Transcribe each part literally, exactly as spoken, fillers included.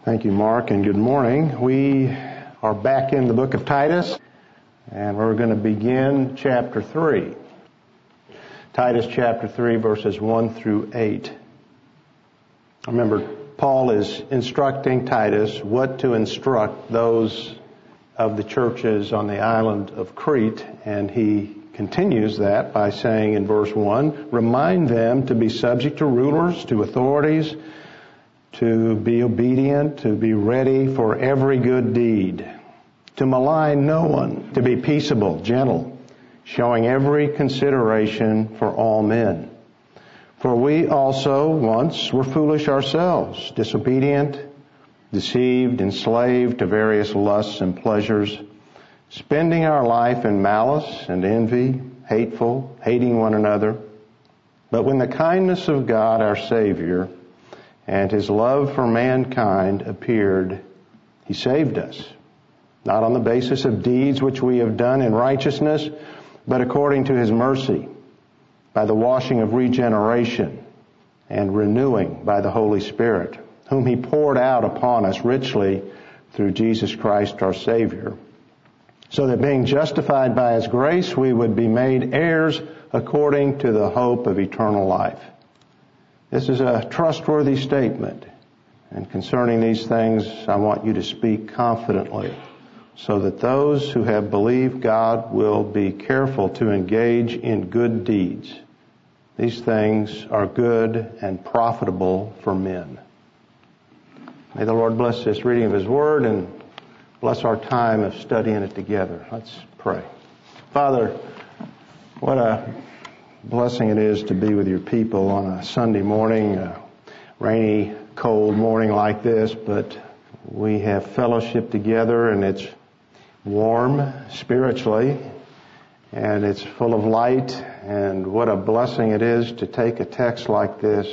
Thank you, Mark, and good morning. We are back in the book of Titus, and we're going to begin chapter three. Titus chapter three, verses one through eight. Remember, Paul is instructing Titus what to instruct those of the churches on the island of Crete, and he continues that by saying in verse one, remind them to be subject to rulers, to authorities, to be obedient, to be ready for every good deed, to malign no one, to be peaceable, gentle, showing every consideration for all men. For we also once were foolish ourselves, disobedient, deceived, enslaved to various lusts and pleasures, spending our life in malice and envy, hateful, hating one another. But when the kindness of God our Savior and His love for mankind appeared, He saved us, not on the basis of deeds which we have done in righteousness, but according to His mercy, by the washing of regeneration and renewing by the Holy Spirit, whom He poured out upon us richly through Jesus Christ our Savior, so that being justified by His grace, we would be made heirs according to the hope of eternal life. This is a trustworthy statement, and concerning these things, I want you to speak confidently, so that those who have believed God will be careful to engage in good deeds. These things are good and profitable for men. May the Lord bless this reading of His Word and bless our time of studying it together. Let's pray. Father, what a blessing it is to be with your people on a Sunday morning, a rainy, cold morning like this, but we have fellowship together and it's warm spiritually and it's full of light, and what a blessing it is to take a text like this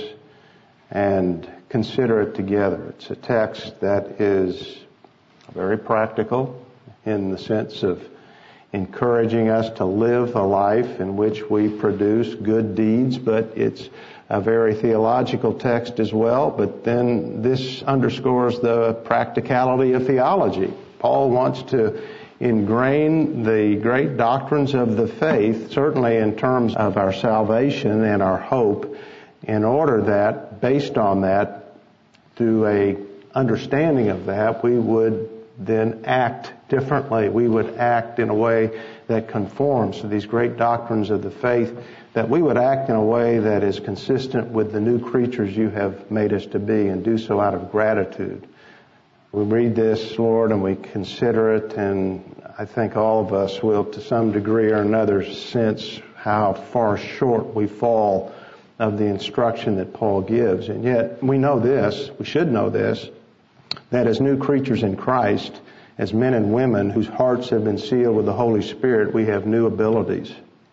and consider it together. It's a text that is very practical in the sense of encouraging us to live a life in which we produce good deeds, but it's a very theological text as well. But then this underscores the practicality of theology. Paul wants to ingrain the great doctrines of the faith, certainly in terms of our salvation and our hope, in order that, based on that, through a understanding of that, we would then act differently. We would act in a way that conforms to these great doctrines of the faith, that we would act in a way that is consistent with the new creatures you have made us to be, and do so out of gratitude. We read this, Lord, and we consider it, and I think all of us will, to some degree or another, sense how far short we fall of the instruction that Paul gives. And yet, we know this, we should know this, that as new creatures in Christ, as men and women whose hearts have been sealed with the Holy Spirit, we have new abilities.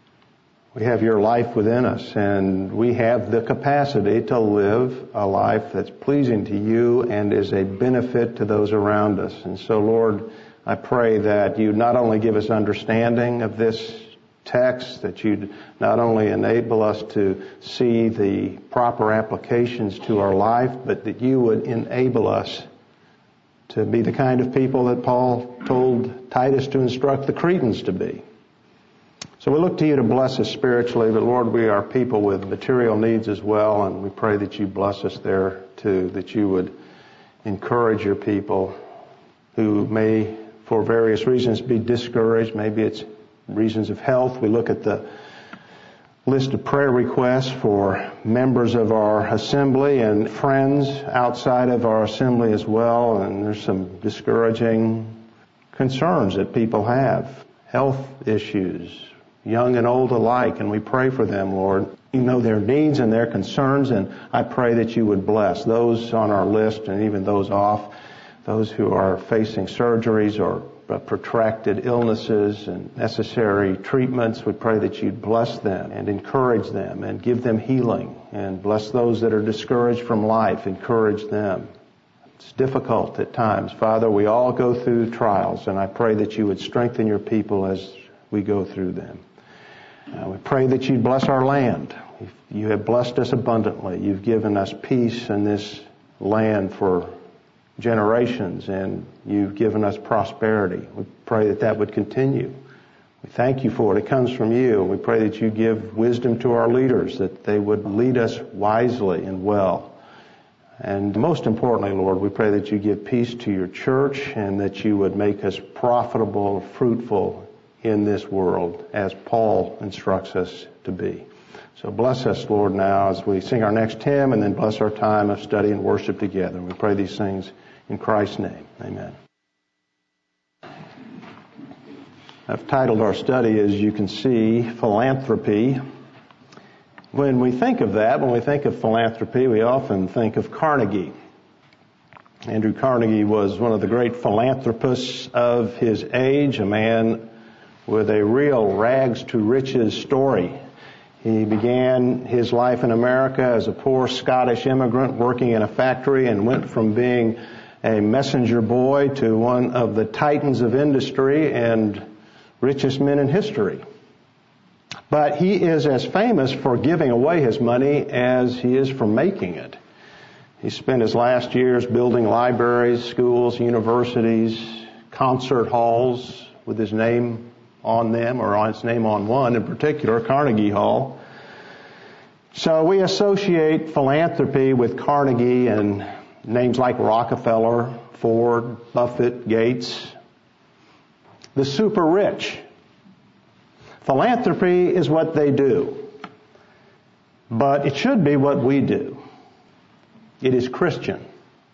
We have your life within us, and we have the capacity to live a life that's pleasing to you and is a benefit to those around us. And so, Lord, I pray that you not only give us understanding of this text, that you'd not only enable us to see the proper applications to our life, but that you would enable us to be the kind of people that Paul told Titus to instruct the Cretans to be. So we look to you to bless us spiritually, but Lord, we are people with material needs as well, and we pray that you bless us there too, that you would encourage your people who may, for various reasons, be discouraged. Maybe it's reasons of health. We look at the list of prayer requests for members of our assembly and friends outside of our assembly as well, and there's some discouraging concerns that people have, health issues, young and old alike, and we pray for them, Lord. You know their needs and their concerns, and I pray that you would bless those on our list and even those off, those who are facing surgeries or protracted illnesses and necessary treatments. We pray that you'd bless them and encourage them and give them healing, and bless those that are discouraged from life. Encourage them. It's difficult at times. Father, we all go through trials, and I pray that you would strengthen your people as we go through them. Uh, we pray that you'd bless our land. You have blessed us abundantly. You've given us peace in this land for generations, and you've given us prosperity. We pray that that would continue. We thank you for it. It comes from you. We pray that you give wisdom to our leaders, that they would lead us wisely and well. And most importantly, Lord, we pray that you give peace to your church and that you would make us profitable, fruitful in this world, as Paul instructs us to be. So bless us, Lord, now as we sing our next hymn, and then bless our time of study and worship together. We pray these things in Christ's name. Amen. I've titled our study, as you can see, Philanthropy. When we think of that, when we think of philanthropy, we often think of Carnegie. Andrew Carnegie was one of the great philanthropists of his age, a man with a real rags to riches story. He began his life in America as a poor Scottish immigrant working in a factory, and went from being a messenger boy to one of the titans of industry and richest men in history. But he is as famous for giving away his money as he is for making it. He spent his last years building libraries, schools, universities, concert halls with his name on them, or on his name on one in particular, Carnegie Hall. So we associate philanthropy with Carnegie and names like Rockefeller, Ford, Buffett, Gates, the super rich. Philanthropy is what they do, but it should be what we do. It is Christian.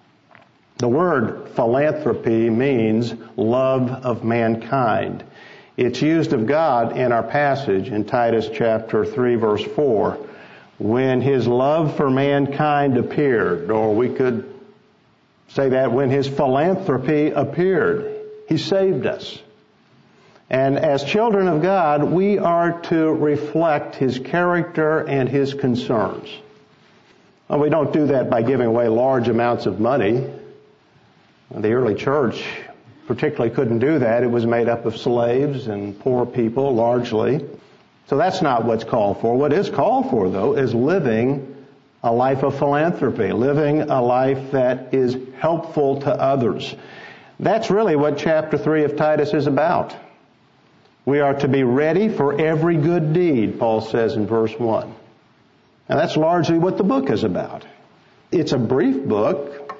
The word philanthropy means love of mankind. It's used of God in our passage in Titus chapter three, verse four, when his love for mankind appeared, or we could say that when his philanthropy appeared, he saved us. And as children of God, we are to reflect his character and his concerns. Well, we don't do that by giving away large amounts of money. The early church particularly couldn't do that. It was made up of slaves and poor people largely. So that's not what's called for. What is called for, though, is living a life of philanthropy, living a life that is helpful to others. That's really what chapter three of Titus is about. We are to be ready for every good deed, Paul says in verse one. And that's largely what the book is about. It's a brief book,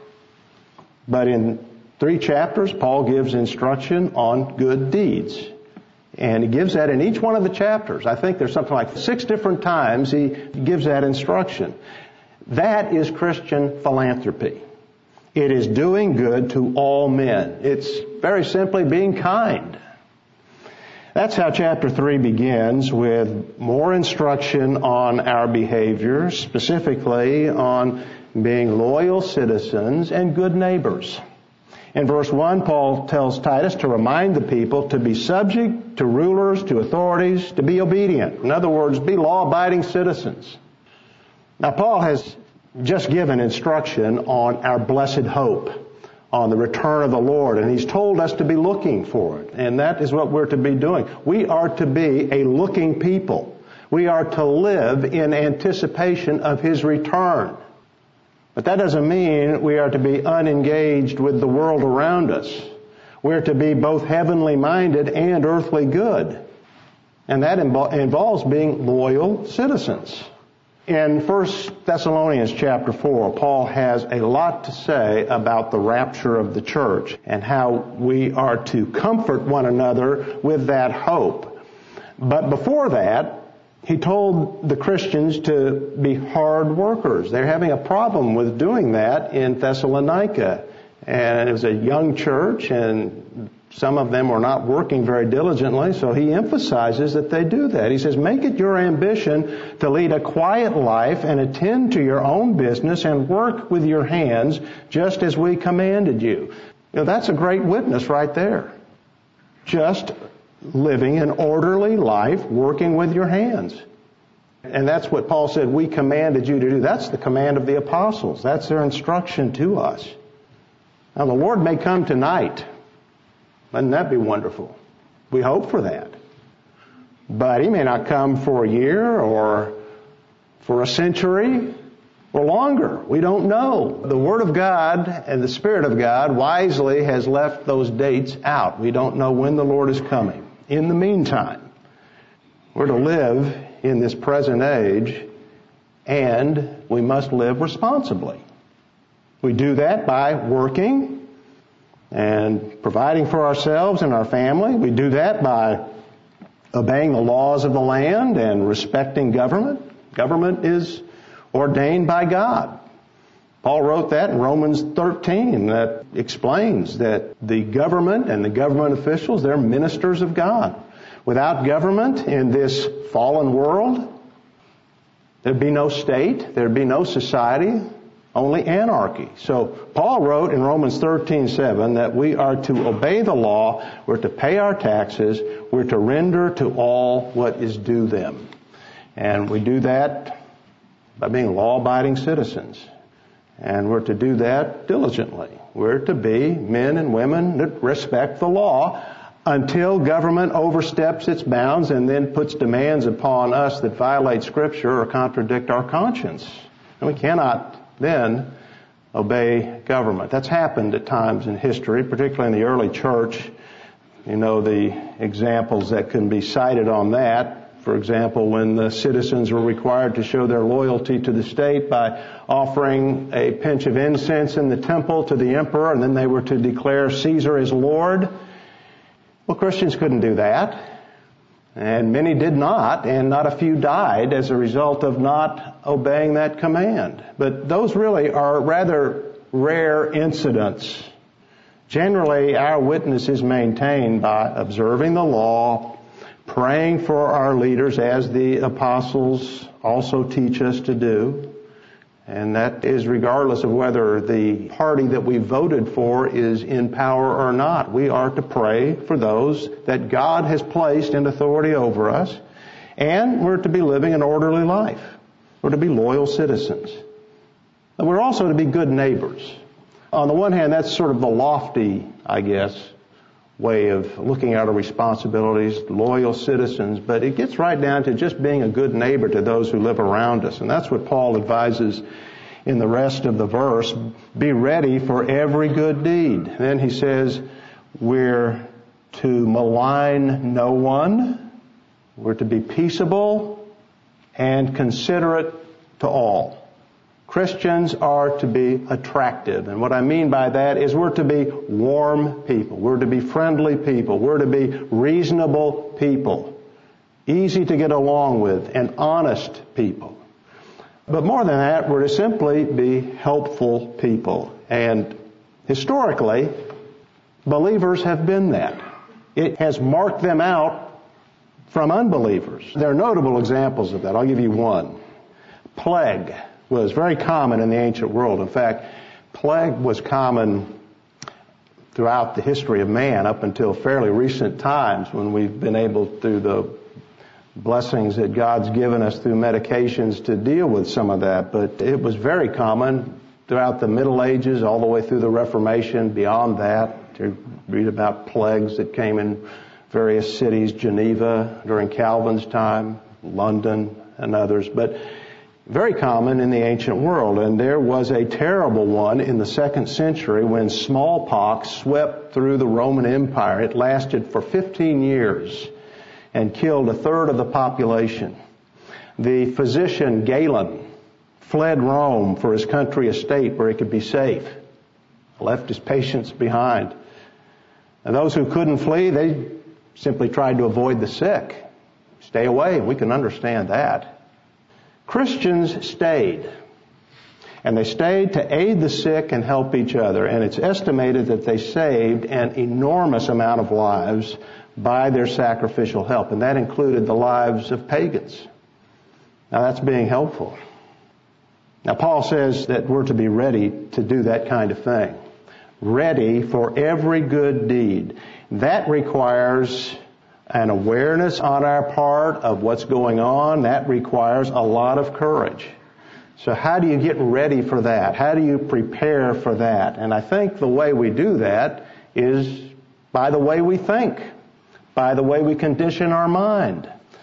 but in three chapters, Paul gives instruction on good deeds. And he gives that in each one of the chapters. I think there's something like six different times he gives that instruction. That is Christian philanthropy. It is doing good to all men. It's very simply being kind. That's how chapter three begins, with more instruction on our behavior, specifically on being loyal citizens and good neighbors. In verse one, Paul tells Titus to remind the people to be subject to rulers, to authorities, to be obedient. In other words, be law-abiding citizens. Now, Paul has just given instruction on our blessed hope, on the return of the Lord, and he's told us to be looking for it, and that is what we're to be doing. We are to be a looking people. We are to live in anticipation of his return. But that doesn't mean we are to be unengaged with the world around us. We're to be both heavenly minded and earthly good, and that involves being loyal citizens. In First Thessalonians chapter four, Paul has a lot to say about the rapture of the church and how we are to comfort one another with that hope. But before that, he told the Christians to be hard workers. They're having a problem with doing that in Thessalonica. And it was a young church, and some of them were not working very diligently, so he emphasizes that they do that. He says, make it your ambition to lead a quiet life and attend to your own business and work with your hands just as we commanded you. You know, that's a great witness right there. Just living an orderly life, working with your hands. And that's what Paul said, we commanded you to do. That's the command of the apostles. That's their instruction to us. Now, the Lord may come tonight. Wouldn't that be wonderful? We hope for that. But he may not come for a year or for a century. or longer. We don't know. The Word of God and the Spirit of God wisely has left those dates out. We don't know when the Lord is coming. In the meantime, we're to live in this present age, and we must live responsibly. We do that by working and providing for ourselves and our family. We do that by obeying the laws of the land and respecting government. Government is ordained by God. Paul wrote that in Romans thirteen, that explains that the government and the government officials, they're ministers of God. Without government in this fallen world, there'd be no state, there'd be no society, only anarchy. So Paul wrote in Romans thirteen seven that we are to obey the law, we're to pay our taxes, we're to render to all what is due them. And we do that by being law-abiding citizens. And we're to do that diligently. We're to be men and women that respect the law until government oversteps its bounds and then puts demands upon us that violate Scripture or contradict our conscience. And we cannot then obey government. That's happened at times in history, particularly in the early church. You know the examples that can be cited on that. For example, when the citizens were required to show their loyalty to the state by offering a pinch of incense in the temple to the emperor, and then they were to declare Caesar as Lord. Well, Christians couldn't do that. And many did not, and not a few died as a result of not obeying that command. But those really are rather rare incidents. Generally, our witness is maintained by observing the law, praying for our leaders as the apostles also teach us to do. And that is regardless of whether the party that we voted for is in power or not. We are to pray for those that God has placed in authority over us. And we're to be living an orderly life. We're to be loyal citizens. And we're also to be good neighbors. On the one hand, that's sort of the lofty, I guess, way of looking at our responsibilities, loyal citizens, but it gets right down to just being a good neighbor to those who live around us. And that's what Paul advises in the rest of the verse. Be ready for every good deed. Then he says, we're to malign no one. We're to be peaceable and considerate to all. Christians are to be attractive. And what I mean by that is we're to be warm people. We're to be friendly people. We're to be reasonable people. Easy to get along with and honest people. But more than that, we're to simply be helpful people. And historically, believers have been that. It has marked them out from unbelievers. There are notable examples of that. I'll give you one. Plague was very common in the ancient world. In fact, plague was common throughout the history of man up until fairly recent times when we've been able, through the blessings that God's given us through medications, to deal with some of that. But it was very common throughout the Middle Ages, all the way through the Reformation, beyond that. To read about plagues that came in various cities, Geneva during Calvin's time, London and others. But very common in the ancient world. And there was a terrible one in the second century when smallpox swept through the Roman Empire. It lasted for fifteen years and killed a third of the population. The physician Galen fled Rome for his country estate where he could be safe, left his patients behind. And those who couldn't flee, they simply tried to avoid the sick. Stay away. We can understand that. Christians stayed, and they stayed to aid the sick and help each other, and it's estimated that they saved an enormous amount of lives by their sacrificial help, and that included the lives of pagans. Now that's being helpful. Now Paul says that we're to be ready to do that kind of thing. Ready for every good deed. That requires an awareness on our part of what's going on. That requires a lot of courage. So how do you get ready for that? How do you prepare for that? And I think the way we do that is by the way we think, by the way we condition our mind.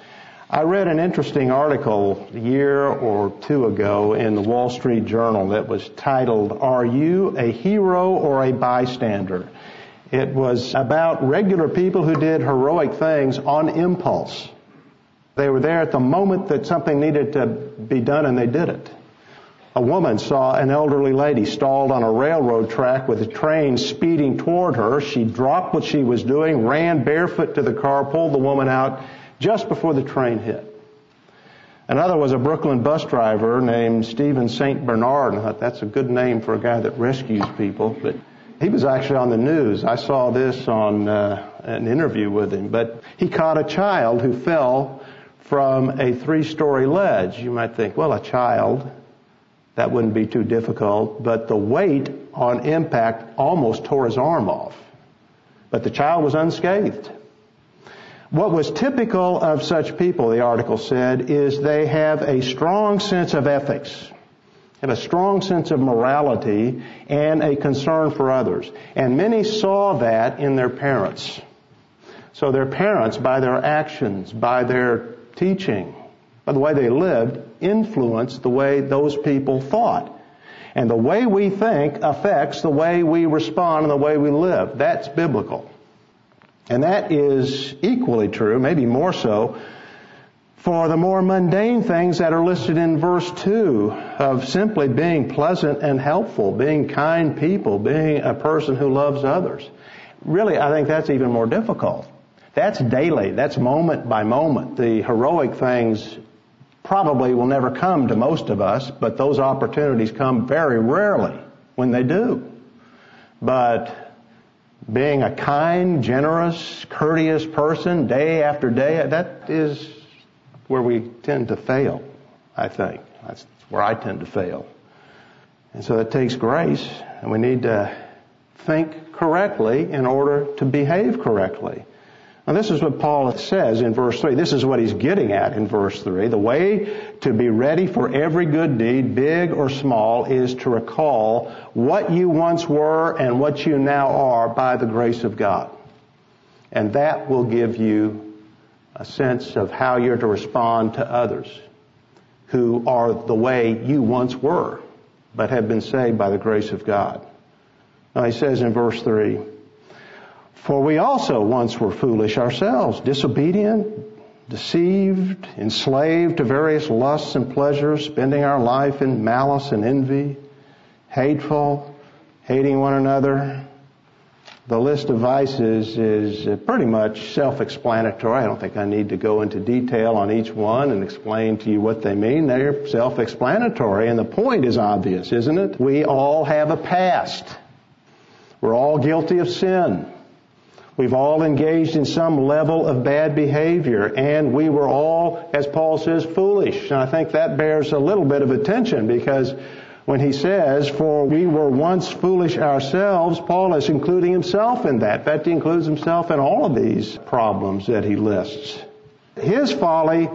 I read an interesting article a year or two ago in the Wall Street Journal that was titled, "Are You a Hero or a Bystander?" It was about regular people who did heroic things on impulse. They were there at the moment that something needed to be done, and they did it. A woman saw an elderly lady stalled on a railroad track with a train speeding toward her. She dropped what she was doing, ran barefoot to the car, pulled the woman out just before the train hit. Another was a Brooklyn bus driver named Stephen Saint Bernard. I thought, that's a good name for a guy that rescues people. But he was actually on the news. I saw this on uh, an interview with him. But he caught a child who fell from a three-story ledge. You might think, well, a child, that wouldn't be too difficult. But the weight on impact almost tore his arm off. But the child was unscathed. What was typical of such people, the article said, is they have a strong sense of ethics, have a strong sense of morality, and a concern for others. And many saw that in their parents. So their parents, by their actions, by their teaching, by the way they lived, influenced the way those people thought. And the way we think affects the way we respond and the way we live. That's biblical. And that is equally true, maybe more so, for the more mundane things that are listed in verse two of simply being pleasant and helpful, being kind people, being a person who loves others. Really, I think that's even more difficult. That's daily. That's moment by moment. The heroic things probably will never come to most of us, but those opportunities come very rarely when they do. But being a kind, generous, courteous person day after day, that is where we tend to fail, I think. That's where I tend to fail. And so it takes grace, and we need to think correctly in order to behave correctly. Now, this is what Paul says in verse three. This is what he's getting at in verse three. The way to be ready for every good deed, big or small, is to recall what you once were and what you now are by the grace of God. And that will give you a sense of how you're to respond to others who are the way you once were, but have been saved by the grace of God. Now, he says in verse three, "For we also once were foolish ourselves, disobedient, deceived, enslaved to various lusts and pleasures, spending our life in malice and envy, hateful, hating one another." The list of vices is pretty much self-explanatory. I don't think I need to go into detail on each one and explain to you what they mean. They're self-explanatory, and the point is obvious, isn't it? We all have a past. We're all guilty of sin. We've all engaged in some level of bad behavior, and we were all, as Paul says, foolish. And I think that bears a little bit of attention, because when he says, "For we were once foolish ourselves," Paul is including himself in that. In fact, he includes himself in all of these problems that he lists. His folly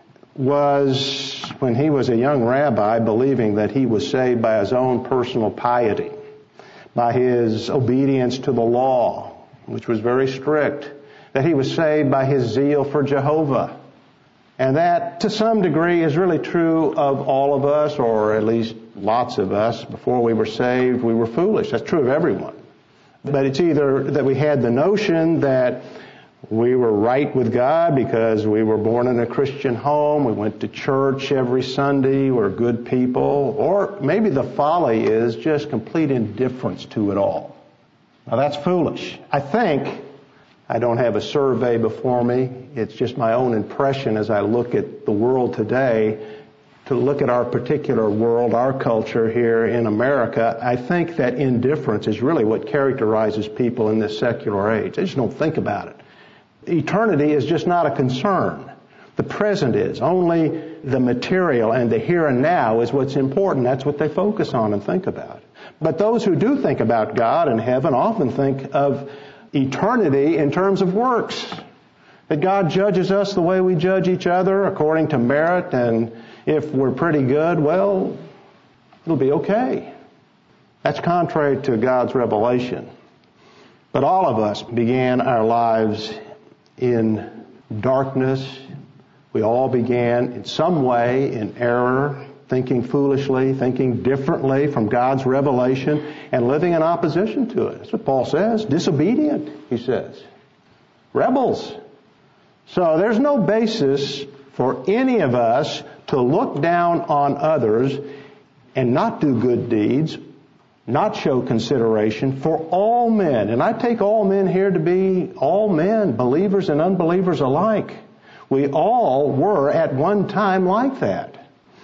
was when he was a young rabbi, believing that he was saved by his own personal piety, by his obedience to the law, which was very strict, that he was saved by his zeal for Jehovah. And that, to some degree, is really true of all of us, or at least lots of us. Before we were saved, we were foolish. That's true of everyone. But it's either that we had the notion that we were right with God because we were born in a Christian home, we went to church every Sunday, we're good people, or maybe the folly is just complete indifference to it all. Now, that's foolish. I think, I don't have a survey before me, it's just my own impression as I look at the world today, to look at our particular world, our culture here in America. I think that indifference is really what characterizes people in this secular age. They just don't think about it. Eternity is just not a concern. The present is. Only the material and the here and now is what's important. That's what they focus on and think about. But those who do think about God and heaven often think of eternity in terms of works. That God judges us the way we judge each other, according to merit, and if we're pretty good, well, it'll be okay. That's contrary to God's revelation. But all of us began our lives in darkness, We all began in some way in error, thinking foolishly, thinking differently from God's revelation, and living in opposition to it. That's what Paul says. Disobedient, he says. Rebels. So there's no basis for any of us to look down on others and not do good deeds, not show consideration for all men. And I take all men here to be all men, believers and unbelievers alike. We all were at one time like that.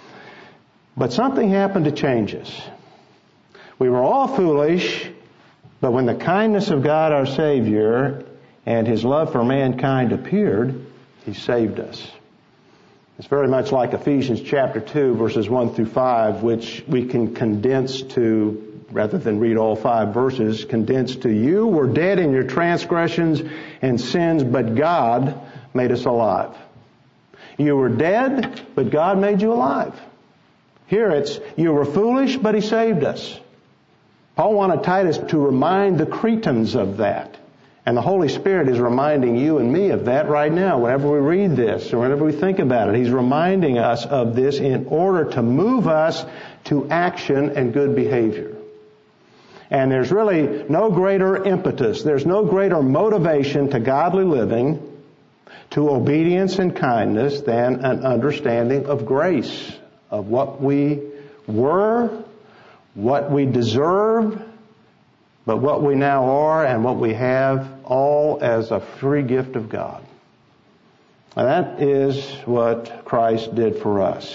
But something happened to change us. We were all foolish, but when the kindness of God our Savior and His love for mankind appeared, He saved us. It's very much like Ephesians chapter two, verses one through five, which we can condense to, rather than read all five verses, condense to, you were dead in your transgressions and sins, but God made us alive. You were dead, but God made you alive. Here it's, you were foolish, but He saved us. Paul wanted Titus to remind the Cretans of that. And the Holy Spirit is reminding you and me of that right now. Whenever we read this or whenever we think about it, He's reminding us of this in order to move us to action and good behavior. And there's really no greater impetus, there's no greater motivation to godly living, to obedience and kindness than an understanding of grace, of what we were, what we deserve, but what we now are and what we have, all as a free gift of God. And that is what Christ did for us.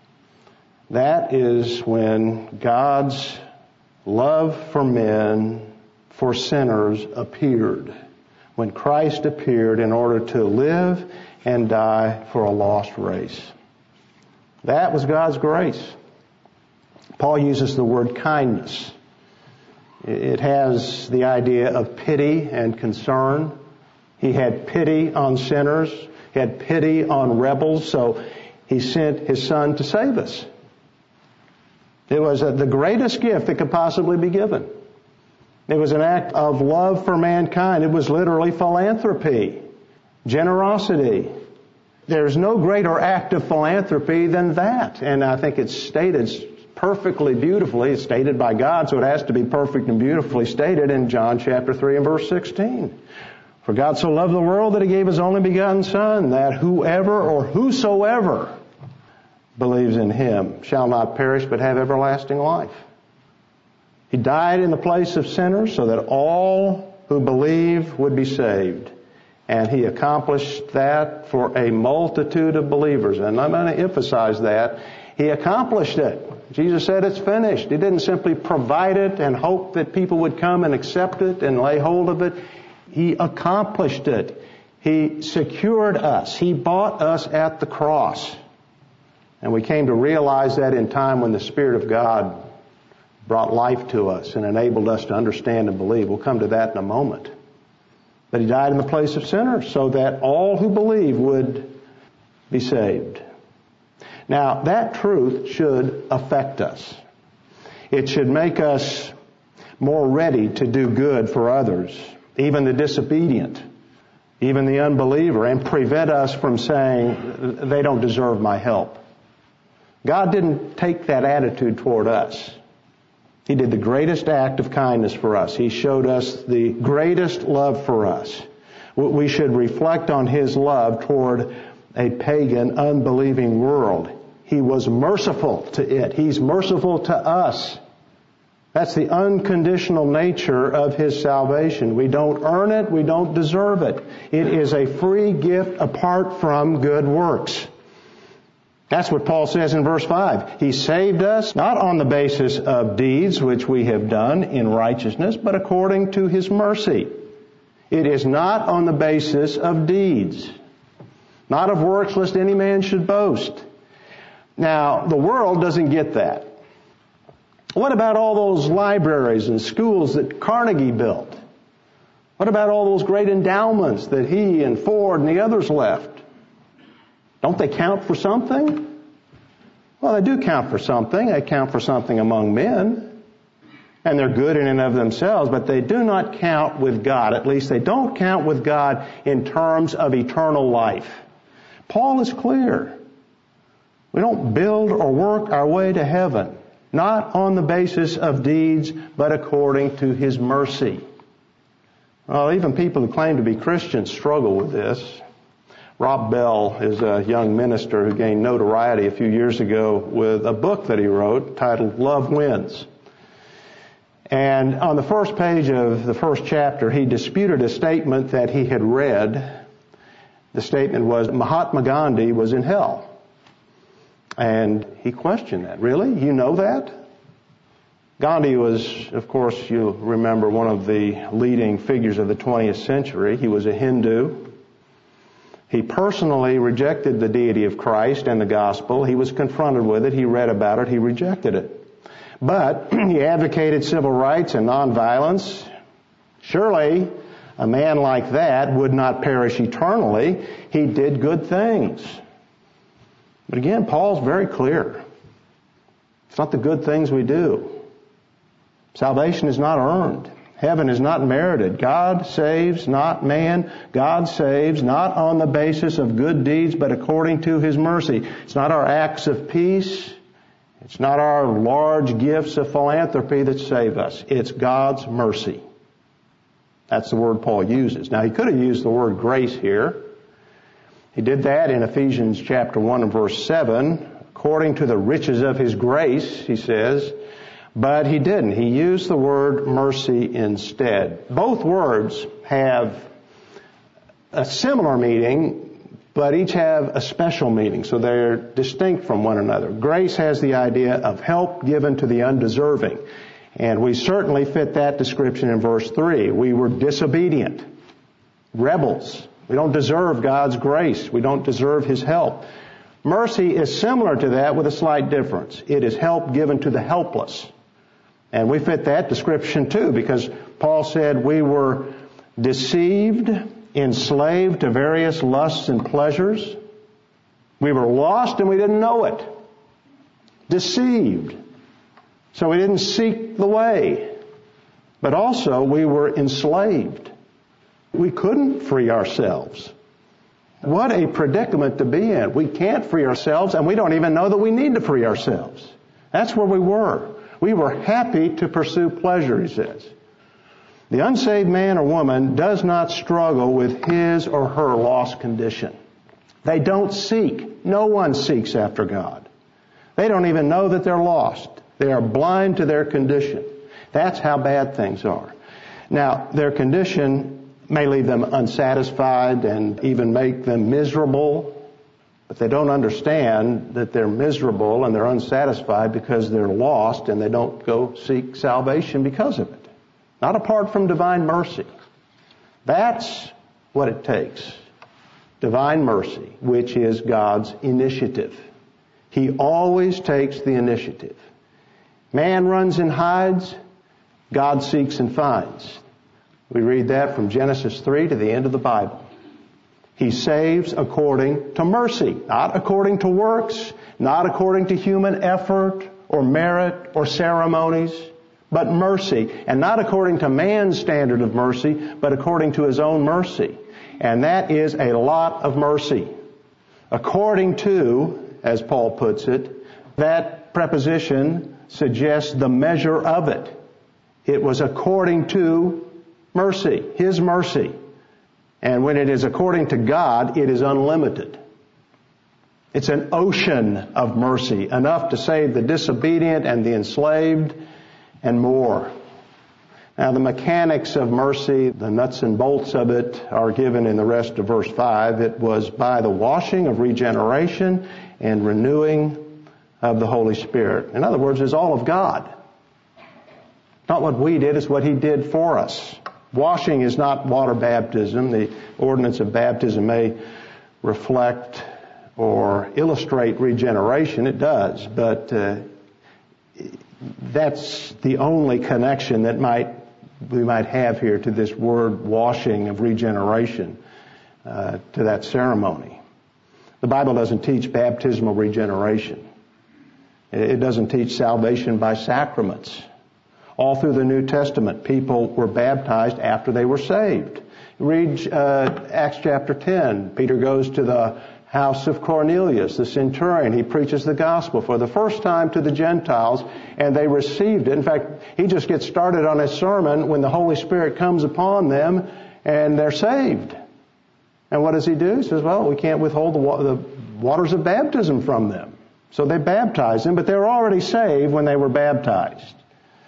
That is when God's love for men, for sinners, appeared. When Christ appeared in order to live and die for a lost race. That was God's grace. Paul uses the word kindness. It has the idea of pity and concern. He had pity on sinners. He had pity on rebels. So He sent His Son to save us. It was the greatest gift that could possibly be given. It was an act of love for mankind. It was literally philanthropy, generosity. There's no greater act of philanthropy than that. And I think it's stated perfectly beautifully. It's stated by God, so it has to be perfect and beautifully stated in John chapter three and verse sixteen. For God so loved the world that He gave His only begotten Son, that whoever or whosoever believes in Him shall not perish but have everlasting life. He died in the place of sinners so that all who believe would be saved. And He accomplished that for a multitude of believers. And I'm going to emphasize that. He accomplished it. Jesus said it's finished. He didn't simply provide it and hope that people would come and accept it and lay hold of it. He accomplished it. He secured us. He bought us at the cross. And we came to realize that in time when the Spirit of God brought life to us and enabled us to understand and believe. We'll come to that in a moment. But He died in the place of sinners so that all who believe would be saved. Now, that truth should affect us. It should make us more ready to do good for others, even the disobedient, even the unbeliever, and prevent us from saying, they don't deserve my help. God didn't take that attitude toward us. He did the greatest act of kindness for us. He showed us the greatest love for us. We should reflect on His love toward a pagan, unbelieving world. He was merciful to it. He's merciful to us. That's the unconditional nature of His salvation. We don't earn it. We don't deserve it. It is a free gift apart from good works. That's what Paul says in verse five. He saved us not on the basis of deeds which we have done in righteousness, but according to His mercy. It is not on the basis of deeds, not of works, lest any man should boast. Now, the world doesn't get that. What about all those libraries and schools that Carnegie built? What about all those great endowments that he and Ford and the others left? Don't they count for something? Well, they do count for something. They count for something among men. And they're good in and of themselves, but they do not count with God. At least they don't count with God in terms of eternal life. Paul is clear. We don't build or work our way to heaven, not on the basis of deeds, but according to His mercy. Well, even people who claim to be Christians struggle with this. Rob Bell is a young minister who gained notoriety a few years ago with a book that he wrote titled Love Wins. And on the first page of the first chapter, he disputed a statement that he had read. The statement was Mahatma Gandhi was in hell. And he questioned that. Really? You know that? Gandhi was, of course, you remember, one of the leading figures of the twentieth century. He was a Hindu. He personally rejected the deity of Christ and the gospel. He was confronted with it. He read about it. He rejected it. But he advocated civil rights and nonviolence. Surely a man like that would not perish eternally. He did good things. But again, Paul's very clear. It's not the good things we do. Salvation is not earned. Heaven is not merited. God saves, not man. God saves, not on the basis of good deeds, but according to His mercy. It's not our acts of peace. It's not our large gifts of philanthropy that save us. It's God's mercy. That's the word Paul uses. Now, he could have used the word grace here. He did that in Ephesians chapter one and verse seven. According to the riches of His grace, he says. But he didn't. He used the word mercy instead. Both words have a similar meaning, but each have a special meaning, so they're distinct from one another. Grace has the idea of help given to the undeserving, and we certainly fit that description in verse three. We were disobedient, rebels. We don't deserve God's grace. We don't deserve His help. Mercy is similar to that with a slight difference. It is help given to the helpless. And we fit that description too, because Paul said we were deceived, enslaved to various lusts and pleasures. We were lost and we didn't know it. Deceived. So we didn't seek the way. But also we were enslaved. We couldn't free ourselves. What a predicament to be in. We can't free ourselves, and we don't even know that we need to free ourselves. That's where we were. We were happy to pursue pleasure, he says. The unsaved man or woman does not struggle with his or her lost condition. They don't seek. No one seeks after God. They don't even know that they're lost. They are blind to their condition. That's how bad things are. Now, their condition may leave them unsatisfied and even make them miserable. But they don't understand that they're miserable and they're unsatisfied because they're lost, and they don't go seek salvation because of it. Not apart from divine mercy. That's what it takes. Divine mercy, which is God's initiative. He always takes the initiative. Man runs and hides. God seeks and finds. We read that from Genesis three to the end of the Bible. He saves according to mercy, not according to works, not according to human effort or merit or ceremonies, but mercy. And not according to man's standard of mercy, but according to His own mercy. And that is a lot of mercy. According to, as Paul puts it, that preposition suggests the measure of it. It was according to mercy, His mercy. And when it is according to God, it is unlimited. It's an ocean of mercy, enough to save the disobedient and the enslaved and more. Now, the mechanics of mercy, the nuts and bolts of it, are given in the rest of verse five. It was by the washing of regeneration and renewing of the Holy Spirit. In other words, it's all of God. Not what we did, it's what He did for us. Washing is not water baptism. The ordinance of baptism may reflect or illustrate regeneration. It does, but uh, that's the only connection that might we might have here to this word washing of regeneration, uh, to that ceremony. The Bible doesn't teach baptismal regeneration. It doesn't teach salvation by sacraments. All through the New Testament, people were baptized after they were saved. Read uh, Acts chapter ten. Peter goes to the house of Cornelius, the centurion. He preaches the gospel for the first time to the Gentiles, and they received it. In fact, he just gets started on his sermon when the Holy Spirit comes upon them, and they're saved. And what does he do? He says, well, we can't withhold the, wa- the waters of baptism from them. So they baptized him, but they were already saved when they were baptized.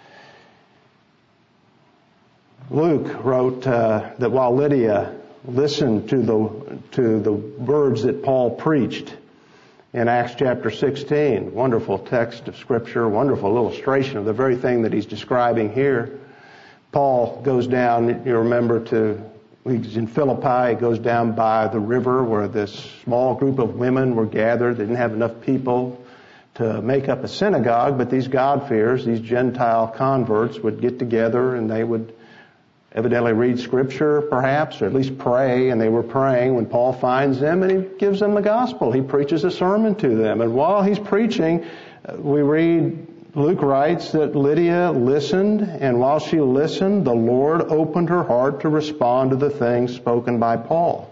Luke wrote uh, that while Lydia listened to the to the words that Paul preached in Acts chapter sixteen, wonderful text of Scripture, wonderful illustration of the very thing that he's describing here. Paul goes down, you remember, to he's in Philippi. He goes down by the river where this small group of women were gathered. They didn't have enough people to make up a synagogue, but these God-fearers, these Gentile converts, would get together and they would evidently read Scripture, perhaps, or at least pray, and they were praying when Paul finds them, and he gives them the gospel. He preaches a sermon to them. And while he's preaching, we read, Luke writes that Lydia listened, and while she listened, the Lord opened her heart to respond to the things spoken by Paul.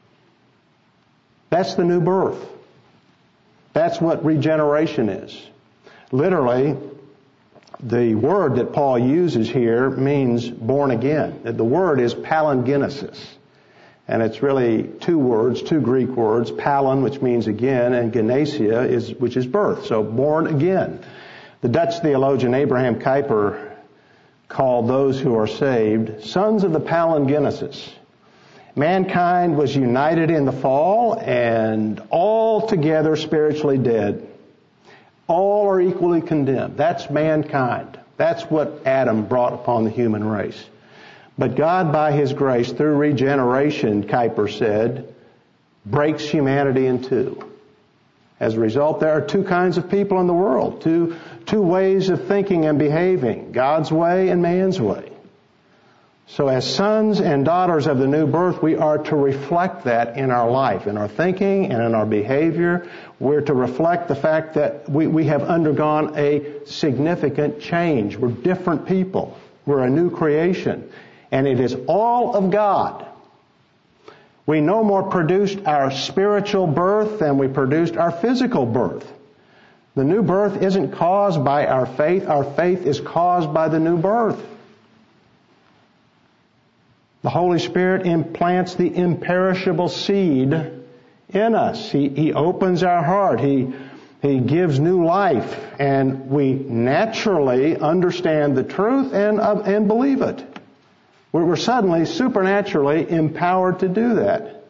That's the new birth. That's what regeneration is. Literally, the word that Paul uses here means born again. The word is palingenesis. And it's really two words, two Greek words, palin, which means again, and genesia, is, which is birth. So born again. The Dutch theologian Abraham Kuyper called those who are saved sons of the palingenesis. Mankind was united in the fall and all together spiritually dead. All are equally condemned. That's mankind. That's what Adam brought upon the human race. But God, by His grace, through regeneration, Kuyper said, breaks humanity in two. As a result, there are two kinds of people in the world, two, two ways of thinking and behaving, God's way and man's way. So as sons and daughters of the new birth, we are to reflect that in our life, in our thinking and in our behavior. We're to reflect the fact that we, we have undergone a significant change. We're different people. We're a new creation. And it is all of God. We no more produced our spiritual birth than we produced our physical birth. The new birth isn't caused by our faith. Our faith is caused by the new birth. The Holy Spirit implants the imperishable seed in us. He, he opens our heart. He, he gives new life. And we naturally understand the truth and, uh, and believe it. We're, we're suddenly supernaturally empowered to do that.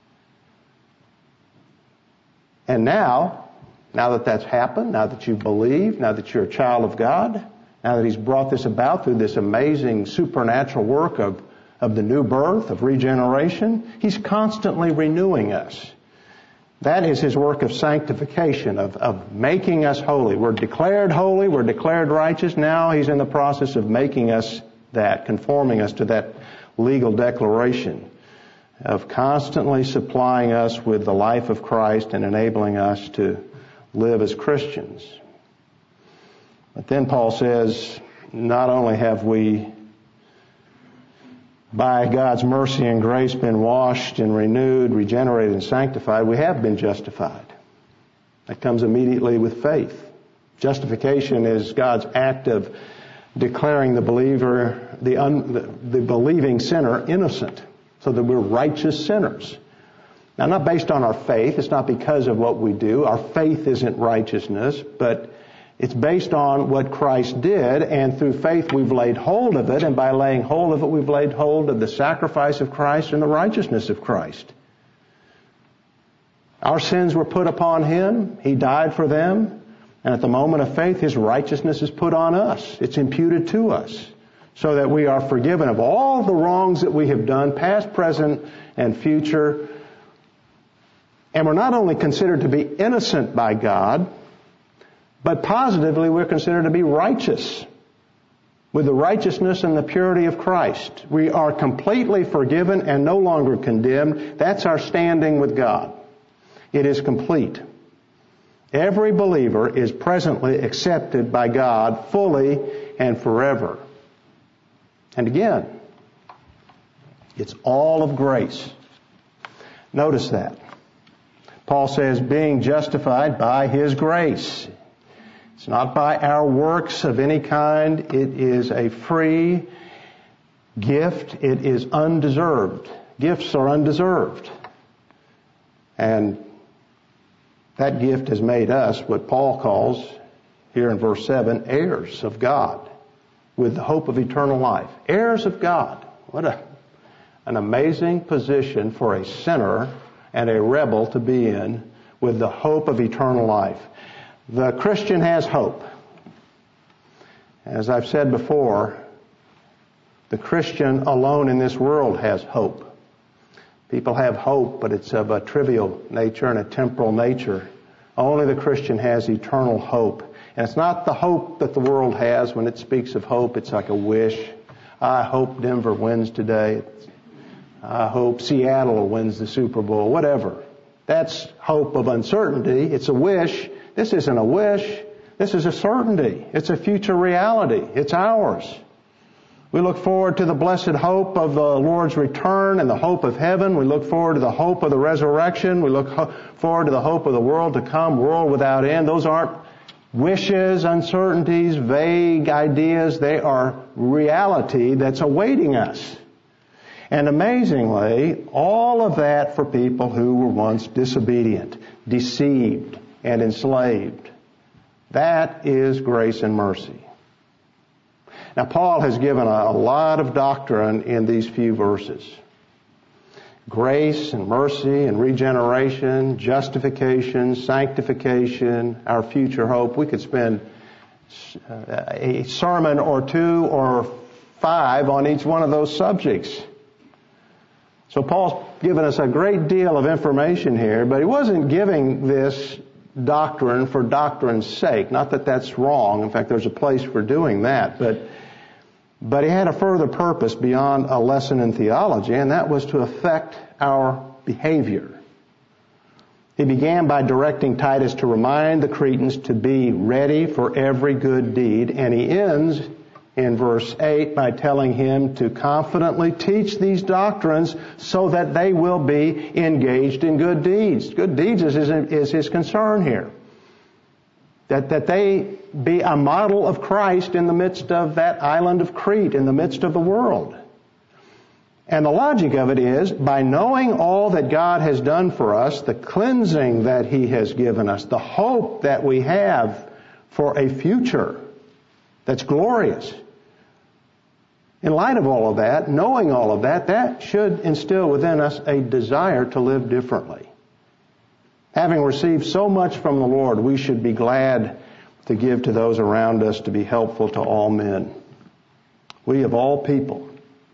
And now, now that that's happened, now that you believe, now that you're a child of God, now that He's brought this about through this amazing supernatural work of of the new birth, of regeneration, He's constantly renewing us. That is His work of sanctification, of, of making us holy. We're declared holy, we're declared righteous. Now He's in the process of making us that, conforming us to that legal declaration, of constantly supplying us with the life of Christ and enabling us to live as Christians. But then Paul says, not only have we by God's mercy and grace been washed and renewed, regenerated and sanctified, we have been justified. That comes immediately with faith. Justification is God's act of declaring the believer, the, un, the, the believing sinner innocent, so that we're righteous sinners. Now, not based on our faith. It's not because of what we do. Our faith isn't righteousness, but it's based on what Christ did, and through faith we've laid hold of it, and by laying hold of it we've laid hold of the sacrifice of Christ and the righteousness of Christ. Our sins were put upon Him. He died for them. And at the moment of faith, His righteousness is put on us. It's imputed to us, so that we are forgiven of all the wrongs that we have done, past, present, and future. And we're not only considered to be innocent by God, but positively, we're considered to be righteous with the righteousness and the purity of Christ. We are completely forgiven and no longer condemned. That's our standing with God. It is complete. Every believer is presently accepted by God fully and forever. And again, it's all of grace. Notice that. Paul says, being justified by His grace. It's not by our works of any kind. It is a free gift. It is undeserved. Gifts are undeserved. And that gift has made us what Paul calls, here in verse seven, heirs of God, with the hope of eternal life. Heirs of God. What a, an amazing position for a sinner and a rebel to be in, with the hope of eternal life. The Christian has hope. As I've said before, the Christian alone in this world has hope. People have hope, but it's of a trivial nature and a temporal nature. Only the Christian has eternal hope. And it's not the hope that the world has when it speaks of hope. It's like a wish. I hope Denver wins today. I hope Seattle wins the Super Bowl. Whatever. That's hope of uncertainty. It's a wish. This isn't a wish. This is a certainty. It's a future reality. It's ours. We look forward to the blessed hope of the Lord's return and the hope of heaven. We look forward to the hope of the resurrection. We look ho- forward to the hope of the world to come, world without end. Those aren't wishes, uncertainties, vague ideas. They are reality that's awaiting us. And amazingly, all of that for people who were once disobedient, deceived, and enslaved. That is grace and mercy. Now, Paul has given a, a lot of doctrine in these few verses. Grace and mercy and regeneration, justification, sanctification, our future hope. We could spend a sermon or two or five on each one of those subjects. So Paul's given us a great deal of information here, but he wasn't giving this doctrine for doctrine's sake. Not that that's wrong. In fact, there's a place for doing that. But but he had a further purpose beyond a lesson in theology, and that was to affect our behavior. He began by directing Titus to remind the Cretans to be ready for every good deed, and he ends in verse eight by telling him to confidently teach these doctrines so that they will be engaged in good deeds. Good deeds is his, is his concern here. That, that they be a model of Christ in the midst of that island of Crete, in the midst of the world. And the logic of it is, by knowing all that God has done for us, the cleansing that He has given us, the hope that we have for a future that's glorious. In light of all of that, knowing all of that, that should instill within us a desire to live differently. Having received so much from the Lord, we should be glad to give to those around us, to be helpful to all men. We of all people,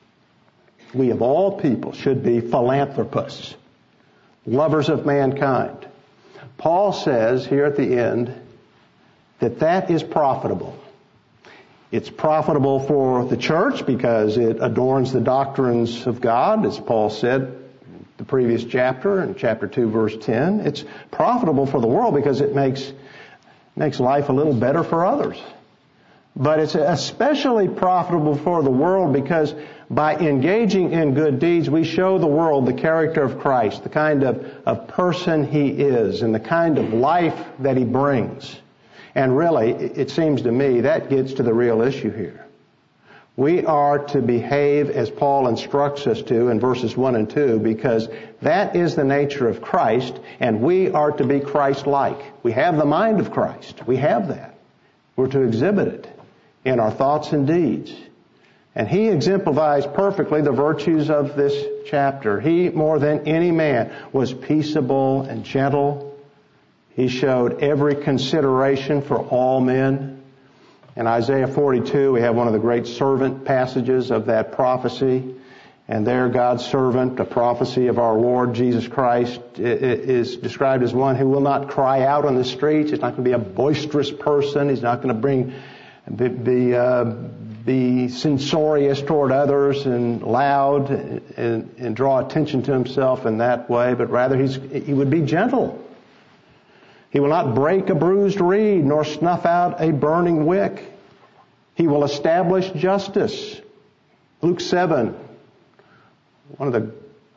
we of all people should be philanthropists, lovers of mankind. Paul says here at the end that that is profitable. It's profitable for the church because it adorns the doctrines of God, as Paul said the previous chapter, in chapter two, verse ten. It's profitable for the world because it makes makes life a little better for others. But it's especially profitable for the world because by engaging in good deeds, we show the world the character of Christ, the kind of, of person He is, and the kind of life that He brings. And really, it seems to me, that gets to the real issue here. We are to behave as Paul instructs us to in verses one and two, because that is the nature of Christ, and we are to be Christ-like. We have the mind of Christ. We have that. We're to exhibit it in our thoughts and deeds. And He exemplifies perfectly the virtues of this chapter. He, more than any man, was peaceable and gentle. He showed every consideration for all men. In Isaiah forty-two, we have one of the great servant passages of that prophecy. And there, God's servant, a prophecy of our Lord Jesus Christ, is described as one who will not cry out on the streets. He's not going to be a boisterous person. He's not going to bring, be, be, uh, be censorious toward others and loud and, and draw attention to himself in that way. But rather, he's, he would be gentle. He will not break a bruised reed, nor snuff out a burning wick. He will establish justice. Luke seven, one of the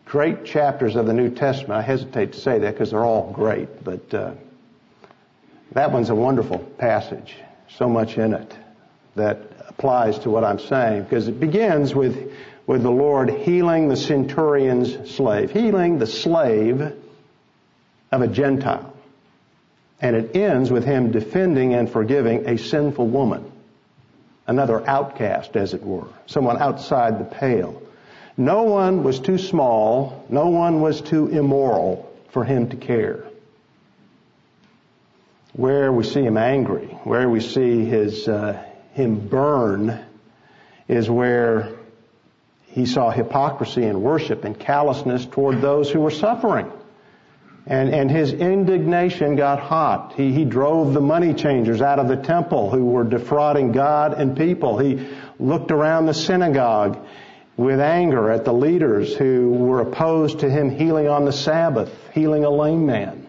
great chapters of the New Testament. I hesitate to say that because they're all great, but uh, that one's a wonderful passage. So much in it that applies to what I'm saying, because it begins with, with the Lord healing the centurion's slave, healing the slave of a Gentile. And it ends with him defending and forgiving a sinful woman, another outcast, as it were, someone outside the pale. No one was too small, no one was too immoral for him to care. Where we see him angry, where we see his uh, him burn, is where he saw hypocrisy in worship and callousness toward those who were suffering. And, and his indignation got hot. He, he drove the money changers out of the temple who were defrauding God and people. He looked around the synagogue with anger at the leaders who were opposed to him healing on the Sabbath, healing a lame man.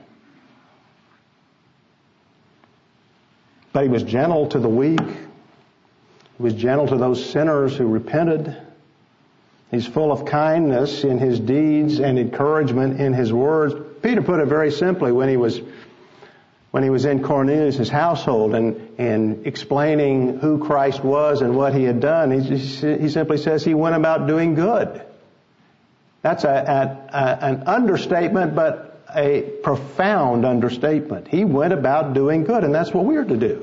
But he was gentle to the weak. He was gentle to those sinners who repented. He's full of kindness in his deeds and encouragement in his words. Peter put it very simply when he was when he was in Cornelius' household and, and explaining who Christ was and what he had done. He, he simply says he went about doing good. That's a, a, a, an understatement, but a profound understatement. He went about doing good, and that's what we're to do.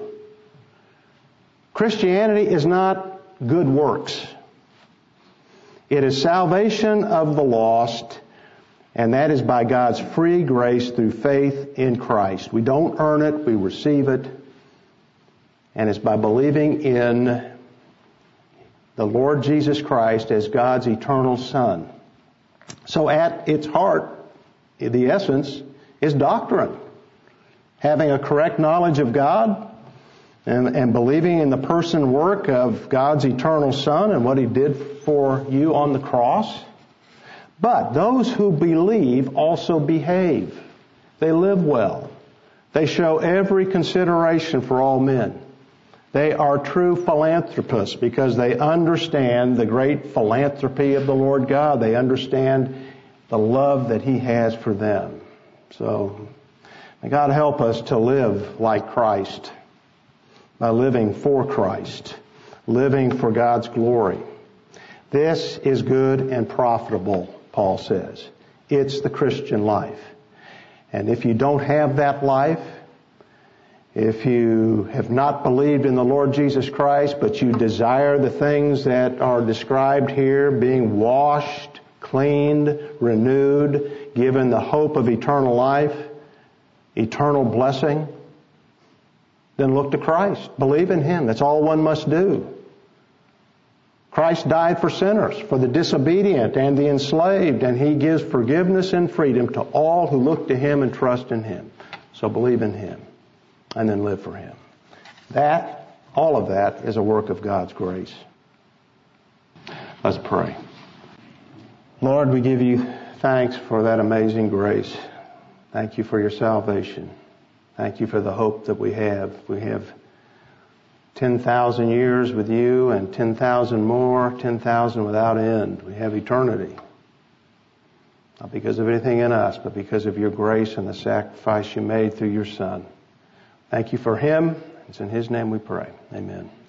Christianity is not good works. It is salvation of the lost, and that is by God's free grace through faith in Christ. We don't earn it, we receive it, and it's by believing in the Lord Jesus Christ as God's eternal Son. So at its heart, the essence is doctrine. Having a correct knowledge of God and, and believing in the person and work of God's eternal Son and what He did for you on the cross. But those who believe also behave. They live well. They show every consideration for all men. They are true philanthropists because they understand the great philanthropy of the Lord God. They understand the love that He has for them. So, may God help us to live like Christ by living for Christ, living for God's glory. This is good and profitable, Paul says. It's the Christian life. And if you don't have that life, if you have not believed in the Lord Jesus Christ, but you desire the things that are described here, being washed, cleaned, renewed, given the hope of eternal life, eternal blessing, then look to Christ. Believe in Him. That's all one must do. Christ died for sinners, for the disobedient and the enslaved, and He gives forgiveness and freedom to all who look to Him and trust in Him. So believe in Him and then live for Him. That, all of that is a work of God's grace. Let's pray. Lord, we give You thanks for that amazing grace. Thank You for Your salvation. Thank You for the hope that we have. We have ten thousand years with You and ten thousand more, ten thousand without end. We have eternity. Not because of anything in us, but because of Your grace and the sacrifice You made through Your Son. Thank You for Him. It's in His name we pray. Amen.